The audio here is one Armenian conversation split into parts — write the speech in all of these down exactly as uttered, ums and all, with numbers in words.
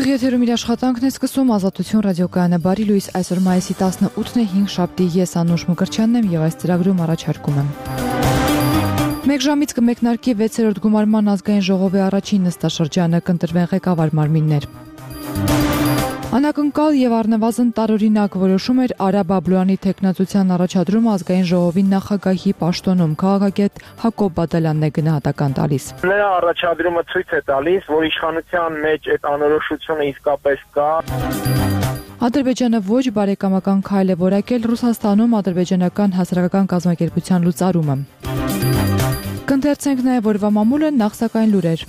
Եթերում իր աշխատանքն է սկսում Ազատություն ռադիոկայանը բարի լույս այսօր մայիսի տասնութն է հինգշաբթի ես Անուշ Մկրտչյանն եմ եւ այս ծրագրում առաջարկում եմ Մեկ ժամից կմեկնարկի վեցերորդ գումարման ազգային ժողովի առաջին նստաշրջանը կընտրվեն ղեկավար մարմիններ Անակնկալ եւ առնվազն տարօրինակ որոշում էր Արա Բաբլոյանի տեխնացության առաջադրումը ազգային ժողովի նախագահի պաշտոնում քաղաքագետ Հակոբ Բադալյանն է գնահատական տալիս Նրա առաջադրումը ցույց է տալիս, որ իշխանության մեջ այդ անորոշությունը իսկապես կա Ադրբեջանը ոչ բարեկամական քայլ է որակել Ռուսաստանում ադրբեջանական հասարակական կազմակերպության լուծարումը Կընթերցենք նաեւ որվա մամուլը նախ սակայն լուրեր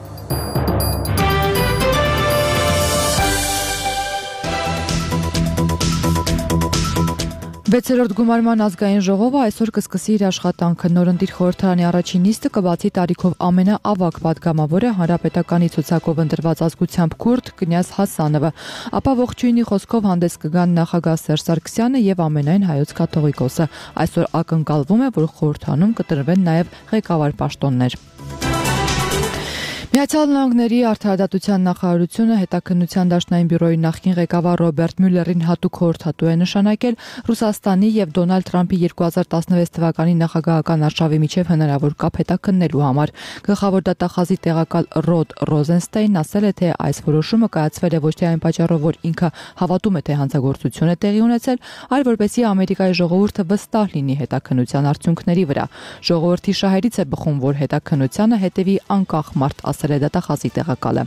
Վեցերորդ գումարման ազգային ժողովը այսօր կսկսի իր աշխատանքը նորընտիր խորհրդարանի առաջին նիստը կբացի տարիքով ամենաավագ պատգամավորը հանրապետականի ցուցակով ընտրված ազգությամբ քուրդ կնյազ Հասանովը, ապա ողջույնի խոսքով հանդես կգան նախագահ Սերժ Սարգսյանը եւ ամենայն հայոց կաթողիկոսը։ Այսօր ակնկալվում է, որ խորհրդարանում կտրվեն նաեւ ղեկավար պաշտոններ։ Միացյալ Նահանգների արդարադատության նախարարությունը հետաքննության դաշնային բյուրոյի նախկին ղեկավար Ռոբերտ Մյուլերին հատուկ խորհրդատու է նշանակել Ռուսաստանի եւ Դոնալդ Թրամփի երկու հազար տասնվեց թվականի նախագահական արշավի միջև հնարավոր կապ հետաքննելու համար։ Գլխավոր դատախազի տեղակալ Ռոդ Ռոզենստեյնն ասել է, թե այս որոշումը կայացվել է ոչ թե այն պատճառով, որ ինքը հավատում է, թե հանցագործություն է տեղի ունեցել, այլ որպեսզի Ամերիկայի ժողովուրդը վստահ լինի հետաքննության արդյունքների վրա։ Ժողովրդի շահերից է բխում, որ հետաքննությանը հետևի անկախ մարդ ասել է դատախազի տեղակալը։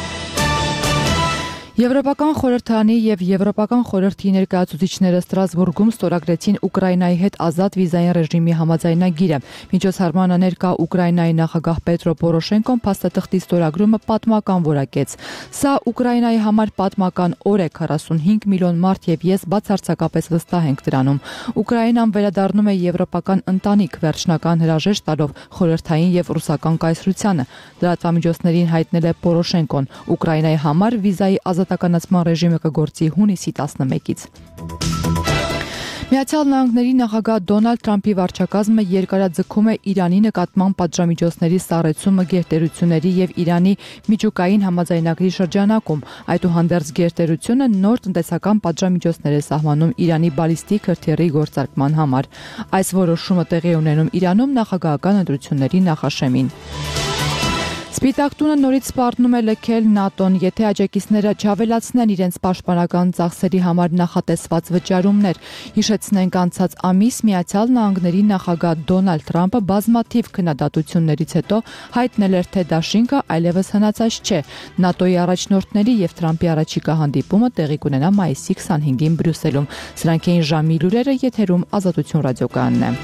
Եվրոպական խորհրդարանի եւ Եվրոպական խորհրդի ներկայացուցիչները Ստրասբուրգում ստորագրեցին Ուկրաինայի հետ ազատ վիզային ռեժիմի համաձայնագիրը։ Միջոցառմանը ներկա Ուկրաինայի նախագահ Պետրո Պորոշենկոն փաստաթղթի ստորագրումը պատմական որակեց։ Սա Ուկրաինայի համար պատմական օր է, քառասունհինգ միլիոն մարդ եւ ես բացարձակապես վստահ ենք դրանում։ Ուկրաինան վերադառնում է եվրոպական ընտանիք վերջնական հրաժեշտ տալով խորհրդային եւ ռուսական կայսրությանը։ Լրատվամիջոցներին հայտնել է Պորոշենկոն Ուկրաինայի համար վիզայի ազատականացման ռեժիմը կգործի հունիսի տասնմեկից։ Միացյալ Նահանգների նախագահ Դոնալդ Թրամփի վարչակազմը երկարաձգում է Իրանի նկատմամբ պատժամիջոցների սառեցումը գերտերությունների եւ Իրանի միջուկային համաձայնագրի շրջանակում։ Այդուհանդերձ գերտերությունը նոր տնտեսական պատժամիջոցներ է սահմանում Իրանի բալիստիկ հրթիռի գործարկման համար։ Այս որոշումը տեղի ունենում Իրանում նախագահական ընտրությունների նախաշեմին։ Սպիտակ տունը նորից սպառնում է լքել ՆԱՏՕ-ն, եթե աջակիցները չավելացնեն իրենց պաշտպանական ծախսերի համար նախատեսված վճարումներ։ Հիշեցնենք անցած ամիս Միացյալ Նահանգների նախագահ Դոնալդ Թրամփը բազմաթիվ քննադատություններից հետո հայտնել էր, թե դաշինքը այլևս հնացած չէ։ ՆԱՏՕ-ի առաջնորդների եւ Թրամփի առաջիկա հանդիպումը տեղի կունենա մայիսի քսանհինգին Բրյուսելում։ Սրանք էին ժամի լուրերը, եթերում Ազատություն ռադիոկայանն է։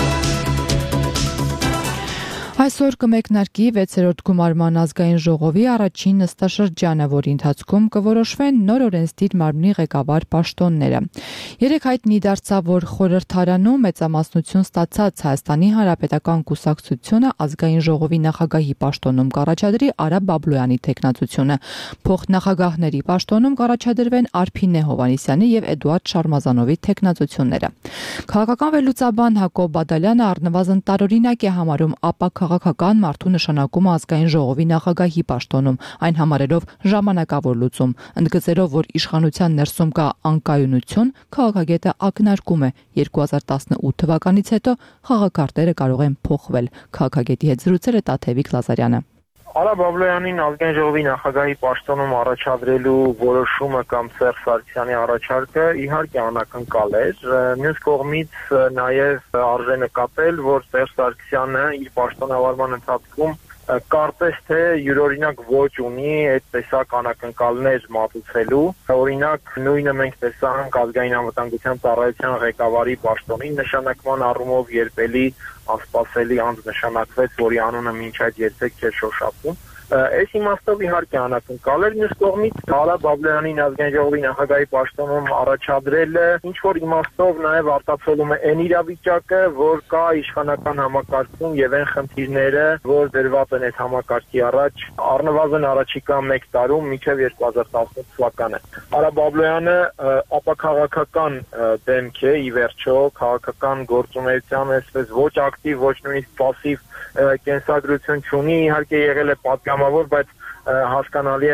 Այսօր կմեկնարկի վեցերորդ գումարման ազգային ժողովի առաջին նստաշրջանը, որի ընթացքում կորոշվեն նոր օրենսդիր մարմնի ղեկավար պաշտոնները։ Երեք հայտնի դարձավ, որ խորհրդարանում մեծամասնություն ստացած Հայաստանի Հանրապետական կուսակցությունը ազգային ժողովի նախագահի պաշտոնում կառաջադրի Արա Բաբլոյանի տեխնացությունը։ Փոխնախագահների պաշտոնում կառաջադրվեն Արփինե Հովհաննիսյանի եւ Էդուարդ Շարմազանովի տեխնացությունները։ Քաղաքական վերլուծաբան Հակոբ Բադալյանը առնվազն տարօրինակ է համարում ապա քաղաքական մարդու նշանակումը ազգային ժողովի նախագահի պաշտոնում, այն համարելով ժամանակավոր լուծում, ընդգծելով, որ իշխանության ներսում կա անկայունություն, քաղաքագետը ակնարկում է երկու հազար տասնութ թվականից հետո խաղակարգերը կարող են փոխվել։ Քաղաքագետի հետ զրուցել է Տաթևիկ Լազարյանը։ Արա Բաբլոյանին ազգային ժողովի նախագահի պաշտոնում առաջադրելու որոշումը կամ Սերժ Սարգսյանի առաջարկը իհարկե անակնկալ էր։ Մյուս կողմից նաև արժե նկատել, որ Սերժ Սարգսյանը իր պաշտոնավարման ընթացքում կարծես թե յուրօրինակ ոճ ունի այդ տեսակ անակնկալներ մատուցելու։ Օրինակ նույնը մենք տեսանք ազգային անվտանգության ծառայության ղեկավարի պաշտոնին նշանակման առումով երբելի անսպասելի անձ նշանակվեց, որի անունը մինչ այդ երբեք չէր շոշափում։ Այս իմաստով իհարկե անակնկալ էր, մյուս կողմից Արա Բաբլոյանին ազգային ժողովի նախագահի պաշտոնում առաջադրելը ինչ որ իմաստով նաև արտացոլում է այն իրավիճակը, որ կա իշխանական համակարգում եւ այն խնդիրները, որ դրված են այդ համակարգի առաջ առնվազն առաջիկա մեկ տարում մինչեւ երկու հազար տասնութ թվականը։ Արա Բաբլոյանը ապաքաղաքական դեմք է, ի վերջո քաղաքական գործունեության այսպես ոչ ակտիվ, ոչ նույնիսկ պասիվ կենսագրություն չունի, իհարկե եղել է պատգամավոր, բայց հասկանալի է, որ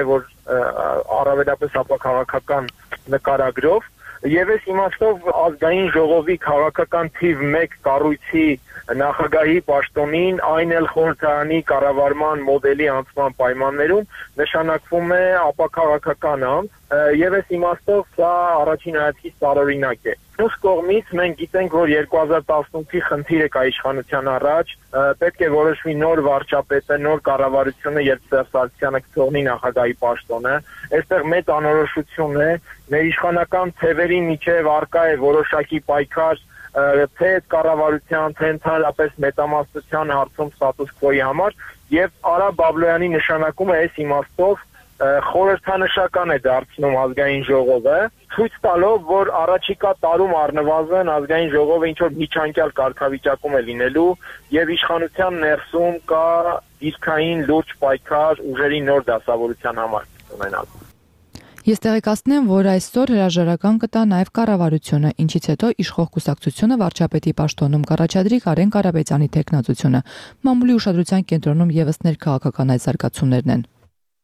առավելապես ապաքաղաքական նկարագրով եւ այս իմաստով ազգային ժողովի քաղաքական թիվ մեկ կառույցի նախագահի պաշտոնին այն էլ խորհրդարանի կառավարման մոդելի անցման պայմաններում նշանակվում է ապաքաղաքական անձ եւ այս իմաստով սա առաջին հայացքից տարօրինակ է։ Մյուս կողմից մենք գիտենք, որ երկու հազար տասնութի խնդիրը կա իշխանության առաջ, պետք է որոշվի նոր վարչապետը, նոր կառավարությունը, երբ Սերժ Սարգսյանը կթողնի նախագահի պաշտոնը, այստեղ մեծ անորոշություն է, մեր իշխանական թևերի միջև առկա է որոշակի պայքար թե կառավարության, թե ընդհանրապես մեծամասնության հարցում ստատուս քվոյի համար եւ Արա Բաբլոյանի նշանակումը այս իմաստով խորհրդանշական է դարձնում ազգային ժողովը, ցույց տալով, որ առաջիկա տարում առնվազն ազգային ժողովը ինչ-որ միջանկյալ կարգավիճակում է լինելու եւ իշխանության ներսում կա դիրքային լուրջ պայքար ուժերի նոր դասավորության համար ունենալու։ Ես տեղեկացնեմ, որ այսօր հրաժարական կտա նաև կառավարությունը, ինչից հետո իշխող կուսակցությունը վարչապետի պաշտոնում կառաջադրի Կարեն Կարապետյանի թեկնածությունը։ Մամուլի ուշադրության կենտրոնում եւս ներքաղաքական այս զարգացումներն են։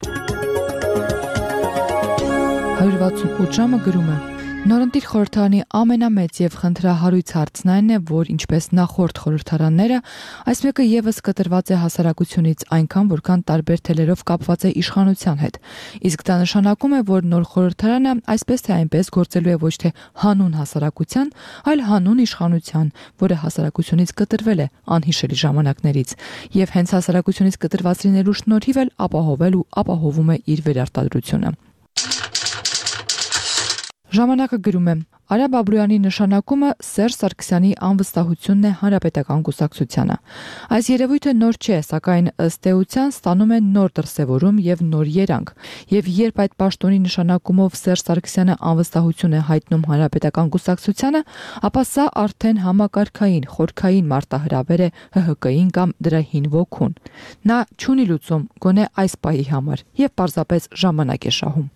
հարյուր վաթսունութ ժամը գրում է. Նորընտիր խորհրդարանի ամենամեծ եւ խնդրահարույց հարցն այն է, որ ինչպես նախորդ խորհրդարանները, այս մեկը եւս կտրված է հասարակությունից այնքան, որքան տարբեր թելերով կապված է իշխանության հետ։ Իսկ դա նշանակում է, որ նոր խորհրդարանը այսպես թե այնպես գործելու է ոչ թե հանուն հասարակության, այլ հանուն իշխանության, որը հասարակությունից կտրվել է անհիշելի ժամանակներից, եւ հենց հասարակությունից կտրված լինելու շնորհիվ էլ ապահովել ու ապահովում է իր վերարտադրությունը։ Ժամանակը գրում է. Արա Բաբլոյանի նշանակումը Սերժ Սարգսյանի անվստահությունն է հանրապետական կուսակցությանը։ Այս երևույթը նոր չէ, սակայն ըստ էության ստանում է նոր դրսևորում եւ նոր երանգ։ Եւ երբ այդ պաշտոնի նշանակումով Սերժ Սարգսյանը անվստահություն է հայտնում հանրապետական կուսակցությանը, ապա սա արդեն համակարգային, խորքային մարտահրավեր է Հ Հ Կ-ին կամ դրա հին ոգուն։ Նա չունի լուծում գոնե այս պահի համար եւ պարզապես ժամանակ է շահում։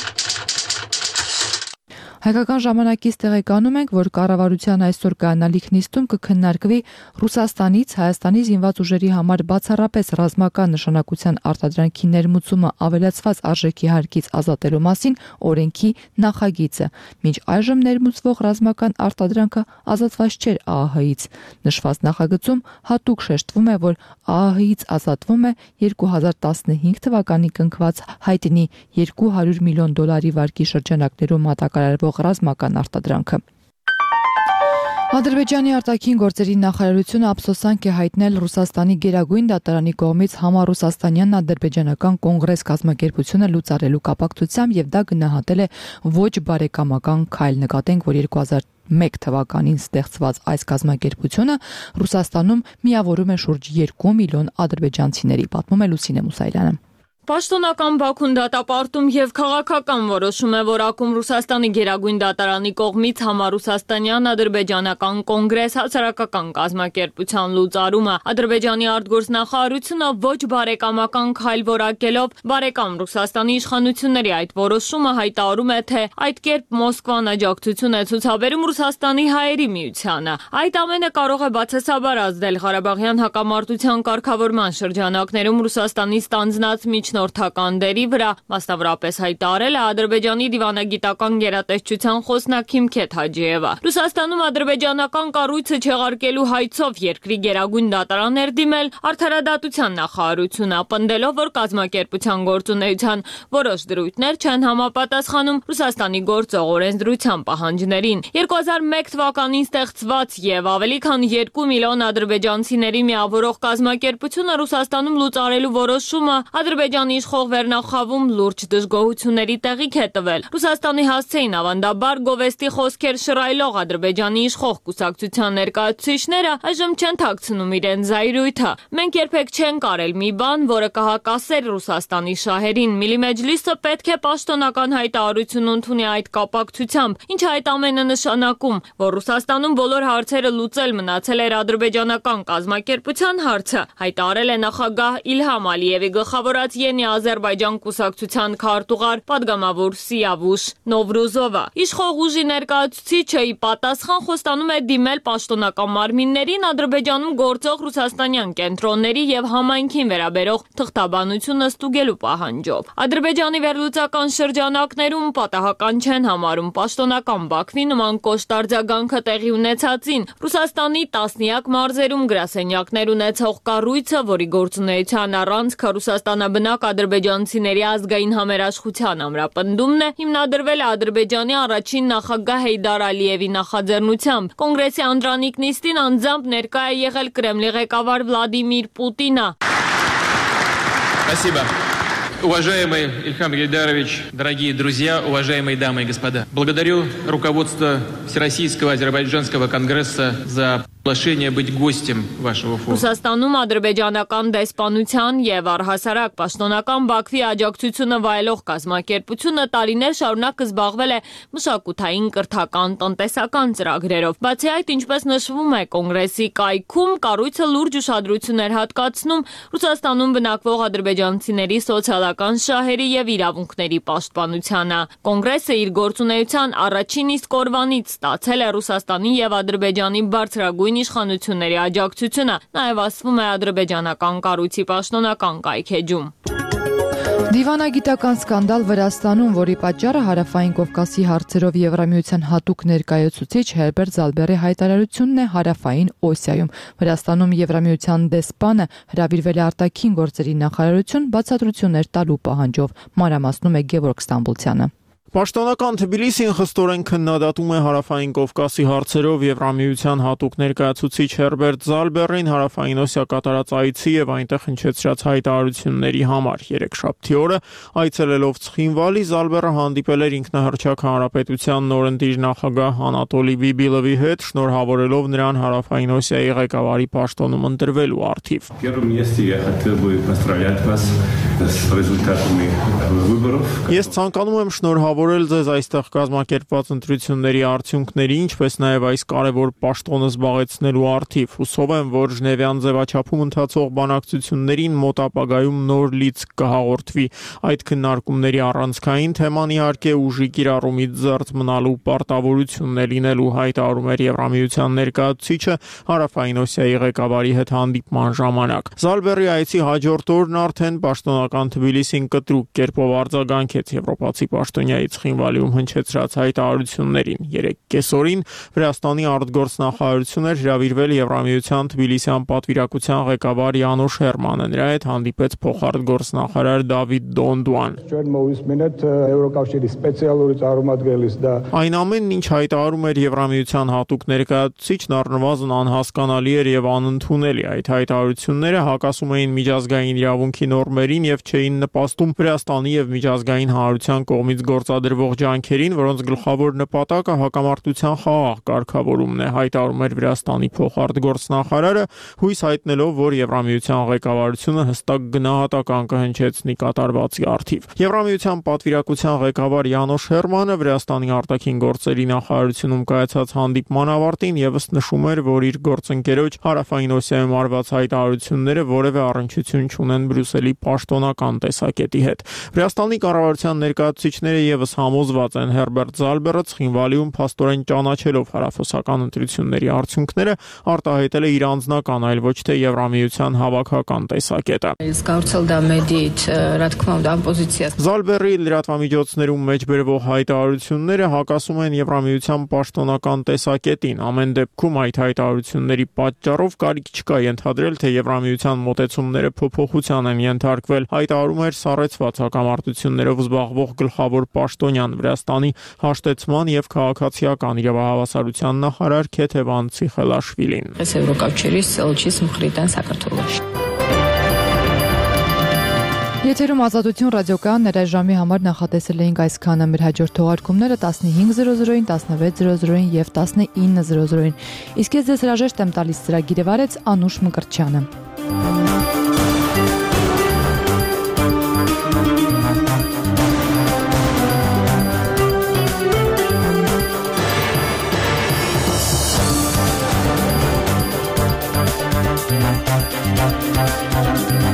Հայկական ժամանակից տեղեկանում ենք, որ կառավարության այսօր կայանալիք նիստում կքննարկվի Ռուսաստանից Հայաստանի զինված ուժերի համար բացառապես ռազմական նշանակության արտադրանքի ներմուծումը ավելացված արժեքի հարկից ազատելու մասին օրենքի նախագիծը։ Մինչ այժմ ներմուծվող ռազմական արտադրանքը ազատված չէր Ա Ահ Հ-ից։ Նշված նախագծում հատուկ շեշտվում է, որ Ա Ահ Հ-ից ազատվում է երկու հազար տասնհինգ թվականի կնքված հայտնի երկու հարյուր միլիոն դոլարի վարկի շրջանակներում մատակարարվող ռազմական արտադրանքը։ Ադրբեջանի արտաքին գործերի նախարարությունը ափսոսանք է հայտնել Ռուսաստանի գերագույն դատարանի կողմից համառուսաստանյան ադրբեջանական կոնգրես կազմակերպությունը լուծարելու կապակցությամբ եւ դա գնահատել է ոչ բարեկամական քայլ։ Նկատենք, որ երկու հազար մեկ թվականին ստեղծված այս կազմակերպությունը Ռուսաստանում միավորում է շուրջ երկու միլիոն ադրբեջանցիների, պատմում է Լուսինե Մուսայելյանը։ Պաշտոնական Բաքուն դատապարտում եւ քաղաքական որոշում է որակում Ռուսաստանի գերագույն դատարանի կողմից համառուսաստանյան ադրբեջանական կոնգրես հասարակական կազմակերպության լուծարումը։ Ադրբեջանի արտգործնախարարությունը ոչ բարեկամական քայլ որակելով բարեկամ Ռուսաստանի իշխանությունների այդ որոշումը հայտարարում է, թե այդ կերպ Մոսկվան աջակցություն է ցուցաբերում Ռուսաստանի հայերի միությանը։ Այդ ամենը կարող է բացասաբար ազդել Ղարաբաղյան հակամարտության կարգավորման շրջանակներում Ռուսաստանի ստանձնած միջնորդ Նորթական դերի վրա, մասնավորապես հայտարարել է Ադրբեջանի դիվանագիտական գերատեսչության խոսնակ Հիմքեթ Հաջիևը։ Ռուսաստանում ադրբեջանական կառույցը չեղարկելու հայցով երկրի գերագույն դատարան էր դիմել Արդարադատության նախարարությունը, պնդելով, որ կազմակերպության գործունեության որոշ դրույթներ չեն համապատասխանում Ռուսաստանի գործող օրենսդրության պահանջներին։ երկու հազար մեկ թվականին ստեղծված եւ ավելի քան երկու միլիոն ադրբեջանցիների միավորող կազմակերպությունը Ռուսաստանում լուծարելու որոշումը Ադրբեջանի իշխող վերնախավում լուրջ դժգոհությունների տեղիք է տվել։ Ռուսաստանի հասցեին ավանդաբար գովեստի խոսքեր շռայլող Ադրբեջանի իշխող կուսակցության ներկայացուցիչները այժմ չեն թաքցնում իրենց զայրույթը։ Մենք երբեք չենք արել մի բան, որը կհակասեր Ռուսաստանի շահերին։ Միլիմեջլիսը պետք է պաշտոնական հայտարարություն ընդունի այդ կապակցությամբ, ինչը այդ ամենը նշանակում, որ Ռուսաստանում բոլոր հարցերը լուծել մնացել էր ադրբեջանական կազմակերպության հարցը, հայտարարել է նախագահ Իլհամ Ալիևի գլխավորած Արմենիա Ադրբեջան կուսակցության քարտուղար պատգամավոր Սիավուշ Նովրուզովը։ Իշխող ուժի ներկայացուցիչը ի պատասխան խոստանում է դիմել պաշտոնական մարմիններին Ադրբեջանում գործող ռուսաստանյան կենտրոնների եւ համայնքին վերաբերող թղթաբանությունը ստուգելու պահանջով։ Ադրբեջանի վերլուծական շրջանակներում պատահական չեն համարում պաշտոնական Բաքվի նման կոշտարձագանքը տեղի ունեցածին։ Ռուսաստանի տասնյակ մարզերում գրասենյակներ ունեցող կառույցը, որի գործունեության առանցքը Ռուսաստանաբնակ ադրբեջանցիների ազգային համերաշխության ամրապնդումն է, հիմնադրվել է Ադրբեջանի առաջին նախագահ Հեյդար Ալիևի նախաձեռնությամբ։ Կոնգրեսի անդրանիկ նիստին անձամբ ներկա է եղել Կրեմլի ղեկավար Վլադիմիր Պուտինը։ Спасибо. Уважаемый Ильхам Гейдарович, дорогие друзья, уважаемые дамы и господа. Благодарю руководство Всероссийского Азербайджанского конгресса за приглашение быть гостем вашего форума. Ռուսաստանում ադրբեջանական դեսպանության եւ առհասարակ պաշտոնական Բաքվի աջակցությունը վայելող կազմակերպությունը տարիներ շարունակ զբաղվել է մշակութային, կրթական, տնտեսական ծրագրերով։ Բացի այդ, ինչպես նշվում է կոնգրեսի կայքում, կառույցը լուրջ ուշադրություն էր հատկացնում Ռուսաստանում բնակվող ադրբեջանցիների սոցիալական շահերի եւ իրավունքների պաշտպանությանը։ Կոնգրեսը իր գործունեության առաջին իսկ օրվանից ստացել է Ռուսաստանի եւ Ադրբեջանի բարձրագույն իշխանությունների աջակցությունը, նաև ասվում է ադրբեջանական կառույցի պաշտոնական կայքեջում։ Դիվանագիտական սկանդալ Վրաստանում, որի պատճառը Հարավային Կովկասի հարցերով Եվրամիության հատուկ ներկայացուցիչ Հերբերտ Զալբերի հայտարարությունն է Հարավային Օսիայում։ Վրաստանում Եվրամիության դեսպանը հրավիրվել է արտաքին գործերի նախարարություն բացատրություններ տալու պահանջով, մանրամասնում է Գևորգ Ստամբուլցյանը։ Պաշտոնական Թբիլիսին խստորեն քննադատում է Հարավային Կովկասի հարցերով Եվրամիության հատուկ ներկայացուցիչ Հերբերտ Զալբերին Հարավային Օսիա կատարած այցի եւ այնտեղ հնչեցրած հայտարարությունների համար։ Երեքշաբթի օրը այցելելով Ցխինվալի Զալբերը հանդիպել էր ինքնահռչակ հանրապետության նորընտիր նախագահ Անատոլի Բիբիլովի հետ, շնորհավորելով նրան Հարավային Օսիայի ղեկավարի պաշտոնում ընտրվելու առթիվ։ Ես ցանկանում եմ շնորհավորել ձեզ այստեղ կազմակերպված ընտրությունների արդյունքների, ինչպես նաև այս կարևոր պաշտոնը զբաղեցնելու առթիվ։ Հուսով եմ, որ Ժնևյան ձևաչափում ընթացող բանակցություններին մոտ ապագայում նոր լիցք կհաղորդվի։ Այդ քննարկումների առանցքային թեման իհարկե ուժի կիրառումից զերծ մնալու պարտավորությունն է լինելու, հայտարարում էր Եվրամիության ներկայացուցիչը Հարավային Օսիայի ղեկավարի հետ հանդիպման ժամանակ։ Զալբերի այցի հաջորդ օրն արդեն պաշտոնական Թբիլիսին կտրուկ կերպով արձագանքեց եվրոպացի պաշտոնյայի Ցխինվալիում հնչեցրած հայտարարություններին։ Երեք կեսօրին Վրաստանի արտգործնախարարություն էր հրավիրվել Եվրամիության Թբիլիսյան պատվիրակության ղեկավար Յանուշ Հերմանը, նրա հետ հանդիպեց փոխարտգործնախարար Դավիթ Դոնդուան։ Այն ամենն, ինչ հայտարարում էր Եվրամիության հատուկ ներկայացուցիչն, առնվազն անհասկանալի էր եւ անընդունելի։ Այդ հայտարարությունները հակասում էին միջազգային իրավունքի նորմերին եւ չէին նպաստում Վրաստանի եւ միջազգային հանրության կողմից գործադրվող ջանքերին, որոնց գլխավոր նպատակը հակամարտության խաղաղ կարգավորումն է, հայտարարում էր Վրաստանի փոխարտգործնախարարը, հույս հայտնելով, որ Եվրամիության ղեկավարությունը հստակ գնահատական կհնչեցնի կատարվածի առթիվ։ Եվրամիության պատվիրակության ղեկավար Յանուշ Հերմանը Վրաստանի արտաքին գործերի նախարարությունում կայացած հանդիպման ավարտին եւս նշում էր, որ իր գործընկերոջ Հարավային Օսիայում արված հայտարարությունները որևէ առնչություն չունեն Բրյուսելի պաշտոնական տեսակետի հետ։ Վրաստանի կառավարության ներկայացուցիչները եւս համոզված են Հերբերտ Զալբերը Ցխինվալիում փաստորեն ճանաչելով հարավոսական ընտրությունների արդյունքները արտահայտել է իր անձնական, այլ ոչ թե Եվրամիության հավաքական տեսակետը։ Զալբերի լրատվամիջոցներում մեջբերվող հայտարարությունները հակասում են Եվրամիության պաշտոնական տեսակետին։ Ամեն դեպքում այդ հայտարարությունների պատճառով կարիք չկա ենթադրել, թե Եվրամիության մոտեցումները փոփոխության են ենթարկվել, հայտարարում էր սառեցված հակամարտություններով զբաղվող գլխավոր պաշտոնյան Վրաստանի հաշտեցման եւ քաղաքացիական իրավահավասարության նախարար Քեթևան Ցիխելաշվիլին։ Եթերում Ազատություն ռադիոկայանն էր, այս ժամի համար նախատեսել էինք այսքանը։ Մեր հաջորդ թողարկումները տասնհինգ զրո զրոին, տասնվեց զրո զրոին եւ տասնինը զրո զրոին։ Իսկ ես ձեզ հրաժեշտ եմ տալիս ծրագիրը վարեց Անուշ Մկրտչյանը։ We'll be right back.